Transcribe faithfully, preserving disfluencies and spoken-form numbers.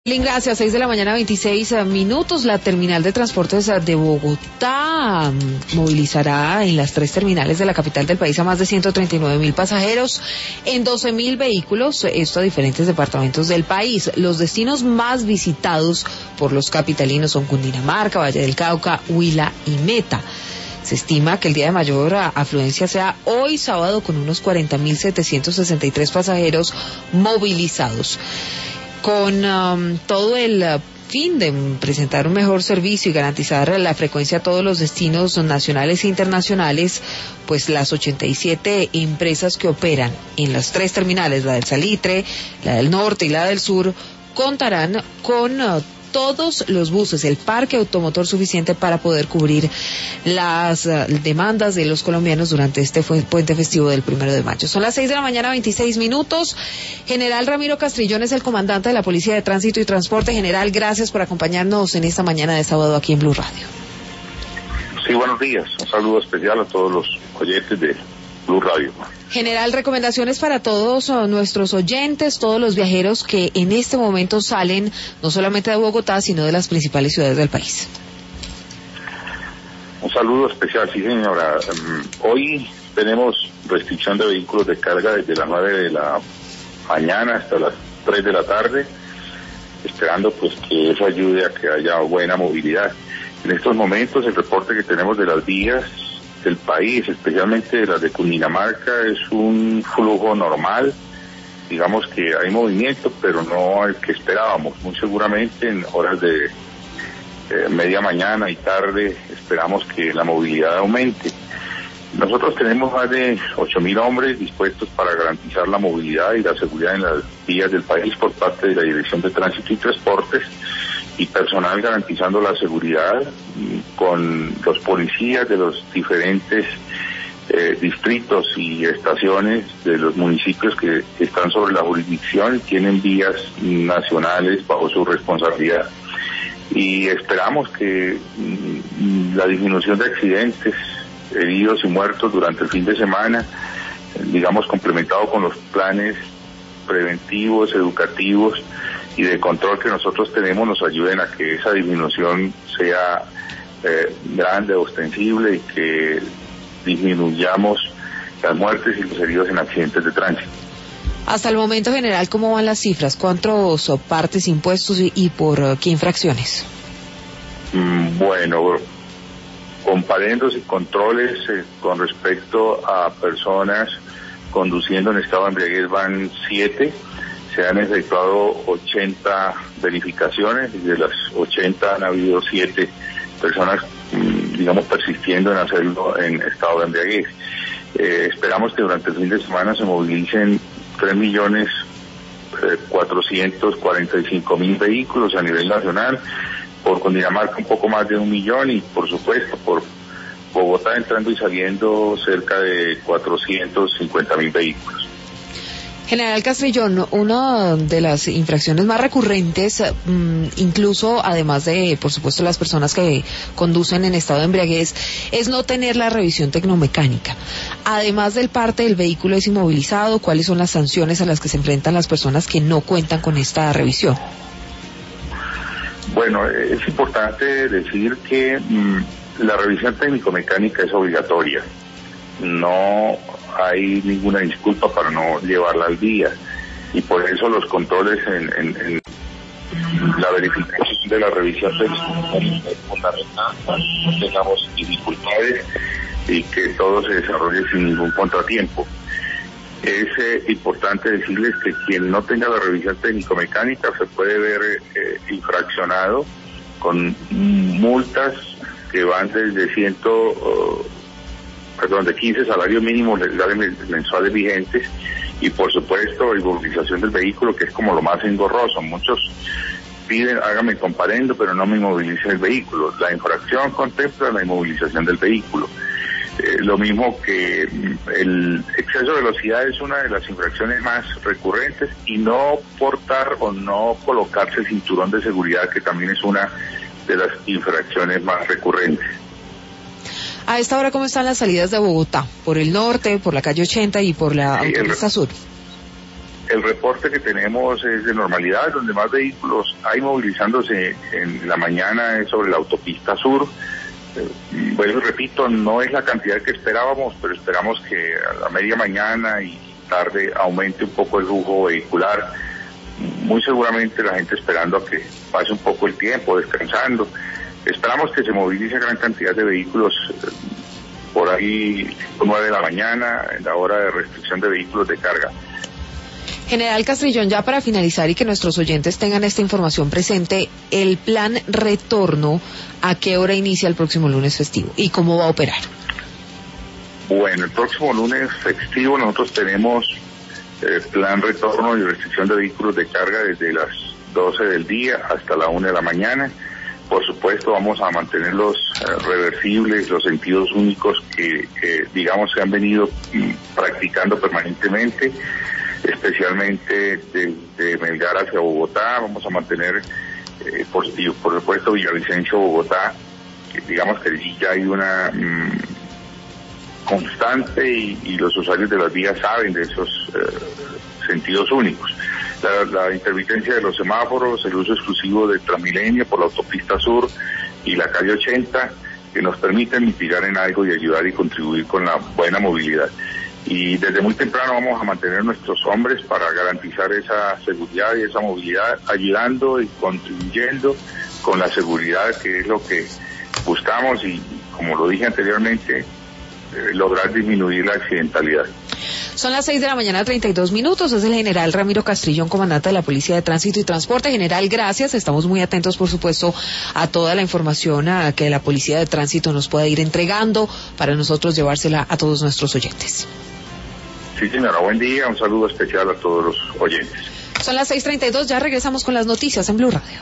Gracias, seis de la mañana, veintiséis minutos. La terminal de transportes de Bogotá movilizará en las tres terminales de la capital del país a más de ciento treinta y nueve mil pasajeros en doce mil vehículos, esto a diferentes departamentos del país. Los destinos más visitados por los capitalinos son Cundinamarca, Valle del Cauca, Huila y Meta. Se estima que el día de mayor afluencia sea hoy sábado, con unos cuarenta mil setecientos sesenta y tres pasajeros movilizados. Con um, todo el uh, fin de presentar un mejor servicio y garantizar la frecuencia a todos los destinos nacionales e internacionales, pues las ochenta y siete empresas que operan en las tres terminales, la del Salitre, la del Norte y la del Sur, contarán con uh, todos los buses, el parque automotor suficiente para poder cubrir las uh, demandas de los colombianos durante este puente festivo del primero de mayo. Son las seis de la mañana, veintiséis minutos. General Ramiro Castrillón es el comandante de la Policía de Tránsito y Transporte. General, gracias por acompañarnos en esta mañana de sábado aquí en Blue Radio. Sí, buenos días. Un saludo especial a todos los oyentes de Blue Radio. General, recomendaciones para todos nuestros oyentes, todos los viajeros que en este momento salen no solamente de Bogotá, sino de las principales ciudades del país. Un saludo especial, sí señora. Um, hoy tenemos restricción de vehículos de carga desde las nueve de la mañana hasta las tres de la tarde, esperando pues que eso ayude a que haya buena movilidad. En estos momentos el reporte que tenemos de las vías del país, especialmente de las de Cundinamarca, es un flujo normal. Digamos que hay movimiento, pero no el que esperábamos. Muy seguramente en horas de eh, media mañana y tarde esperamos que la movilidad aumente. Nosotros tenemos más de ocho mil hombres dispuestos para garantizar la movilidad y la seguridad en las vías del país por parte de la Dirección de Tránsito y Transportes, y personal garantizando la seguridad con los policías de los diferentes eh, distritos y estaciones de los municipios que están sobre la jurisdicción y tienen vías nacionales bajo su responsabilidad. Y esperamos que mm, la disminución de accidentes, heridos y muertos durante el fin de semana, digamos complementado con los planes preventivos, educativos y de control que nosotros tenemos, nos ayuden a que esa disminución sea eh, grande, ostensible, y que disminuyamos las muertes y los heridos en accidentes de tránsito. Hasta el momento, general, ¿cómo van las cifras? ¿Cuántos partes, impuestos y, y por uh, qué infracciones? Mm, bueno, comparendos y controles eh, con respecto a personas conduciendo en estado de embriaguez van siete. Se han efectuado ochenta verificaciones y de las ochenta han habido siete personas, digamos, persistiendo en hacerlo en estado de embriaguez. Eh, esperamos que durante el fin de semana se movilicen tres millones cuatrocientos cuarenta y cinco mil vehículos a nivel nacional, por Cundinamarca un poco más de un millón y por supuesto por Bogotá entrando y saliendo cerca de cuatrocientos cincuenta mil vehículos. General Castrillón, una de las infracciones más recurrentes, mmm, incluso además de, por supuesto, las personas que conducen en estado de embriaguez, es no tener la revisión tecnomecánica. Además del parte del vehículo es inmovilizado, ¿cuáles son las sanciones a las que se enfrentan las personas que no cuentan con esta revisión? Bueno, es importante decir que mmm, la revisión técnico-mecánica es obligatoria. No hay ninguna disculpa para no llevarla al día, y por eso los controles en, en, en la verificación de la revisión técnico-mecánica es fundamental para que no tengamos dificultades y que todo se desarrolle sin ningún contratiempo. Es eh, importante decirles que quien no tenga la revisión técnico-mecánica se puede ver eh, infraccionado con multas que van desde ciento uh, perdón, de quince salarios mínimos legales mensuales vigentes, y por supuesto inmovilización del vehículo, que es como lo más engorroso. Muchos piden, hágame comparendo, pero no me inmovilice el vehículo. La infracción contempla la inmovilización del vehículo. Eh, lo mismo que el exceso de velocidad es una de las infracciones más recurrentes, y no portar o no colocarse el cinturón de seguridad, que también es una de las infracciones más recurrentes. A esta hora, ¿cómo están las salidas de Bogotá? Por el norte, por la calle ochenta y por la sí, autopista sur. el reporte que tenemos es de normalidad, donde más vehículos hay movilizándose en la mañana es sobre la autopista sur. Eh, bueno, repito, no es la cantidad que esperábamos, pero esperamos que a la media mañana y tarde aumente un poco el flujo vehicular. Muy seguramente la gente esperando a que pase un poco el tiempo, descansando. Esperamos que se movilice gran cantidad de vehículos eh, por ahí nueve de la mañana, en la hora de restricción de vehículos de carga. General Castrillón, ya para finalizar y que nuestros oyentes tengan esta información presente, el plan retorno, ¿a qué hora inicia el próximo lunes festivo y cómo va a operar? Bueno, el próximo lunes festivo nosotros tenemos eh, plan retorno y restricción de vehículos de carga desde las doce del día hasta la una de la mañana. Por supuesto vamos a mantener los eh, reversibles, los sentidos únicos que, que digamos se han venido mm, practicando permanentemente, especialmente desde Melgar hacia Bogotá. Vamos a mantener, eh, por, por supuesto, Villavicencio, Bogotá, que digamos que allí ya hay una mmm, constante y, y los usuarios de las vías saben de esos eh, sentidos únicos. La, la intermitencia de los semáforos, el uso exclusivo del Transmilenio por la autopista sur y la calle ochenta, que nos permiten mitigar en algo y ayudar y contribuir con la buena movilidad. Y desde muy temprano vamos a mantener nuestros hombres para garantizar esa seguridad y esa movilidad, ayudando y contribuyendo con la seguridad, que es lo que buscamos y, como lo dije anteriormente, eh, lograr disminuir la accidentalidad. Son las seis de la mañana, treinta y dos minutos. Es el general Ramiro Castrillón, comandante de la Policía de Tránsito y Transporte. General, gracias. Estamos muy atentos, por supuesto, a toda la información a que la Policía de Tránsito nos pueda ir entregando para nosotros llevársela a todos nuestros oyentes. Sí, señora. Buen día. Un saludo especial a todos los oyentes. Son las seis treinta y dos. Ya regresamos con las noticias en Blue Radio.